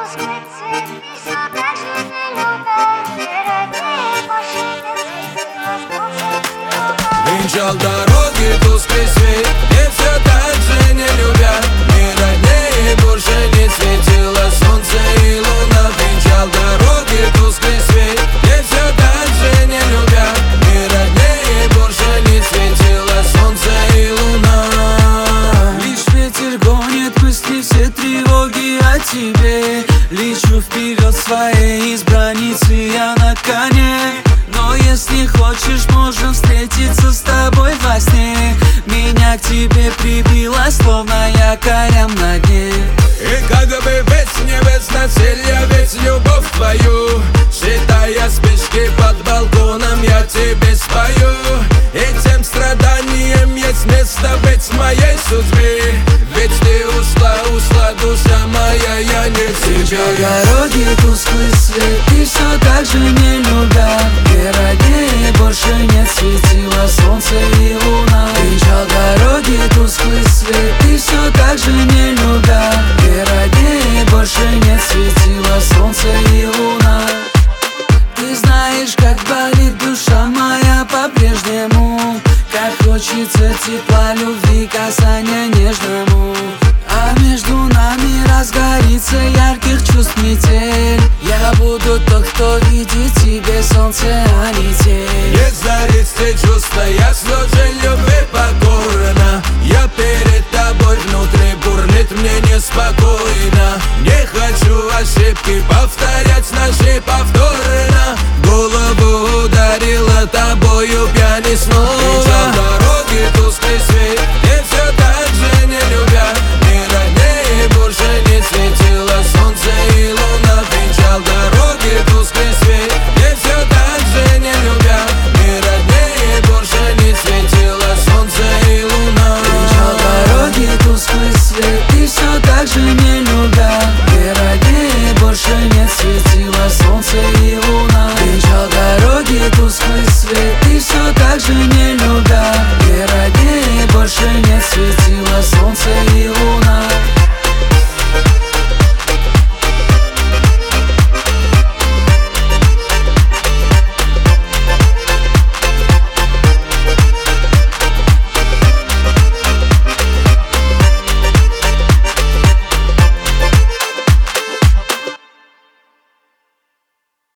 тусклый цвет, и все так же не любят. Ты роднее, больше нет светила, слушай луна. Венчал дороги тусклый свет, и все так же не любят. Не роднее, больше не светило солнце и луна. Венчал дороги тусклый свет, и все так же не любят. Не роднее, больше не светило солнце и луна. Лишь ветер гонит мысли, все тревоги о тебе. Лечу вперед своей избранницы я на коне. Но если хочешь, можем встретиться с тобой во сне. Меня к тебе прибило, словно якорям на дне. И как бы без небес носил я ведь любовь твою. Считая спички под балконом, я тебе спою. И тем страданием есть место быть в моей судьбе. Ведь ты ушла, душа моя, я не Венчал тебя. дороги тусклый свет, и все так же не любят. Где роднее, больше нет светила солнце и луна. Венчал дороги тусклый свет, и все так же не любят. Где роднее, больше нет светила солнце и луна. Ты знаешь, как болит душа моя по-прежнему. Как хочется тепла, любви, касания нежному. А между нами разгорится ярких чувств метель. Я буду тот, кто видит тебе солнце, а не тень. Не зарить те чувства, я служил любви покорно. Я перед тобой внутри бурлит, мне неспокойно. Не хочу ошибки повторять наши повторно. Голову ударила тобою пьяни снова.